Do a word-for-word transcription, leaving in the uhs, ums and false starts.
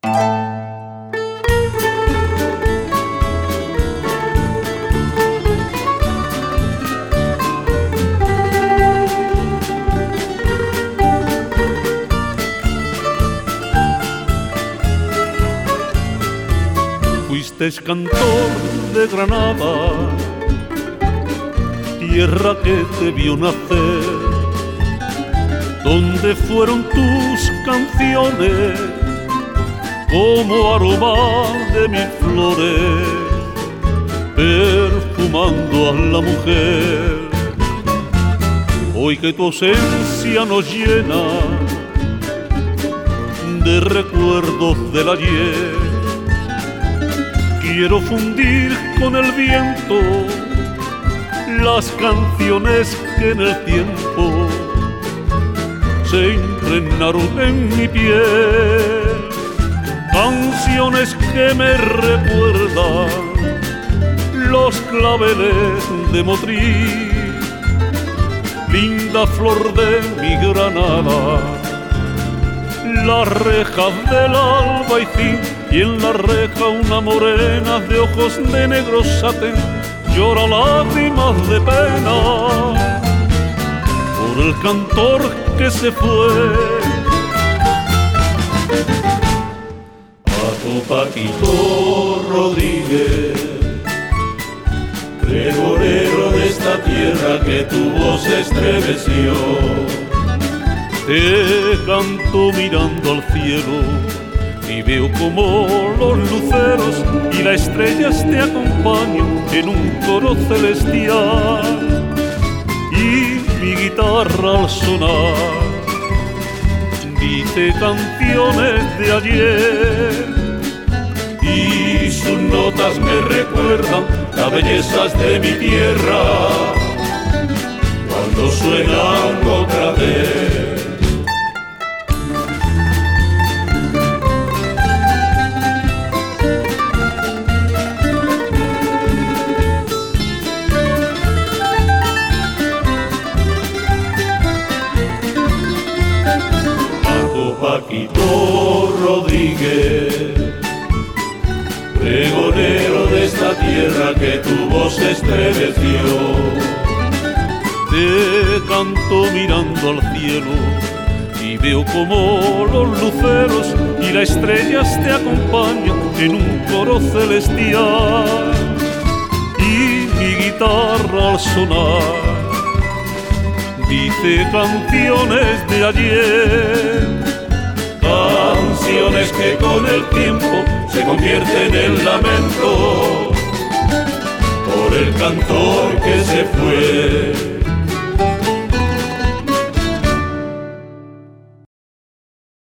Fuiste cantor de Granada, tierra que te vio nacer, donde fueron tus canciones como aroma de mil flores, perfumando a la mujer. Hoy que tu ausencia nos llena de recuerdos del ayer, quiero fundir con el viento las canciones que en el tiempo se impregnaron en mi piel, canciones que me recuerdan los claveles de Motril, linda flor de mi Granada, las rejas del Albaicín, y en la reja una morena de ojos de negro satén llora lágrimas de pena por el cantor que se fue. Paco Paquito Rodríguez, pregonero de esta tierra que tu voz estremeció, te canto mirando al cielo y veo como los luceros y las estrellas te acompañan en un coro celestial, y mi guitarra al sonar dice canciones de ayer, y sus notas me recuerdan las bellezas de mi tierra cuando suenan otra vez. Paquito Rodríguez, pregonero de esta tierra que tu voz estremeció, te canto mirando al cielo y veo como los luceros y las estrellas te acompañan en un coro celestial, y mi guitarra al sonar dice canciones de ayer, canciones que con el tiempo se convierten en lamento por el cantor que se fue.